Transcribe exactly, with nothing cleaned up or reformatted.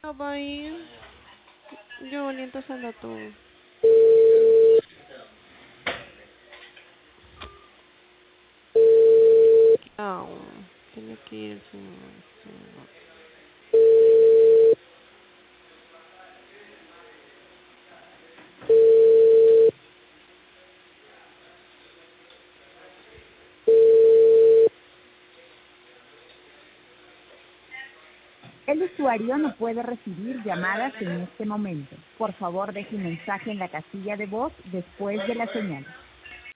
Babaí, Johnny, entonces anda tú. Ah, tiene que ir el señor. señor. El usuario no puede recibir llamadas en este momento. Por favor, deje un mensaje en la casilla de voz después de la señal.